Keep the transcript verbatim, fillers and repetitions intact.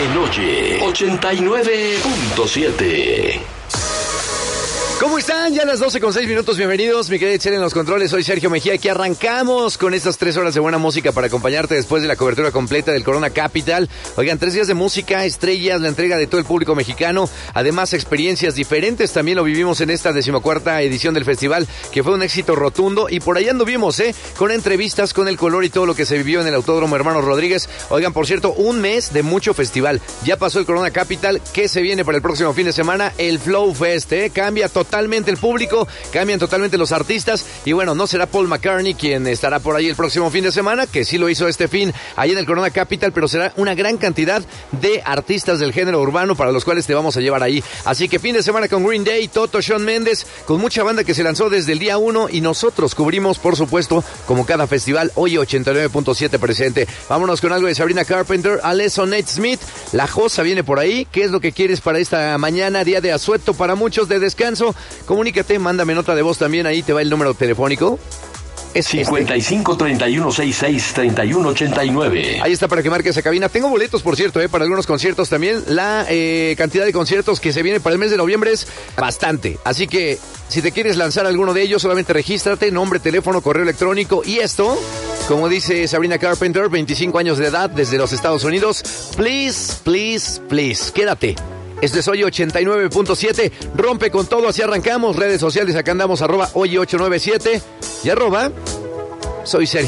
noche, ochenta y nueve punto siete. ¿Cómo están? Ya las doce con seis minutos, bienvenidos, mi querida Itzel en los controles, soy Sergio Mejía, aquí arrancamos con estas tres horas de buena música para acompañarte después de la cobertura completa del Corona Capital. Oigan, tres días de música, estrellas, la entrega de todo el público mexicano, además experiencias diferentes, también lo vivimos en esta decimocuarta edición del festival, que fue un éxito rotundo, y por allá anduvimos, ¿eh? Con entrevistas, con el color y todo lo que se vivió en el Autódromo Hermanos Rodríguez. Oigan, por cierto, un mes de mucho festival, ya pasó el Corona Capital, ¿qué se viene para el próximo fin de semana? El Flow Fest, ¿eh? Cambia totalmente Totalmente el público, cambian totalmente los artistas y bueno, no será Paul McCartney quien estará por ahí el próximo fin de semana, que sí lo hizo este fin ahí en el Corona Capital, pero será una gran cantidad de artistas del género urbano para los cuales te vamos a llevar ahí. Así que fin de semana con Green Day, Toto, Shawn Mendes, con mucha banda que se lanzó desde el día uno y nosotros cubrimos, por supuesto, como cada festival, hoy ochenta y nueve punto siete presente. Vámonos con algo de Sabrina Carpenter, Alesso, Nate Smith, La Josa viene por ahí. ¿Qué es lo que quieres para esta mañana? Día de asueto para muchos, de descanso. Comunícate, mándame nota de voz también, ahí te va el número telefónico. Es cincuenta y cinco, treinta y uno, sesenta y seis, treinta y uno, ochenta y nueve. Ahí está para que marques esa cabina. Tengo boletos, por cierto, eh, para algunos conciertos también. La eh, cantidad de conciertos que se viene para el mes de noviembre es bastante. Así que, si te quieres lanzar alguno de ellos, solamente regístrate, nombre, teléfono, correo electrónico. Y esto, como dice Sabrina Carpenter, veinticinco años de edad desde los Estados Unidos. Please, please, please, quédate. Este es Hoy ochenta y nueve punto siete, rompe con todo, así arrancamos. Redes sociales, acá andamos, arroba Hoy ocho nueve siete y arroba Soy Sergio.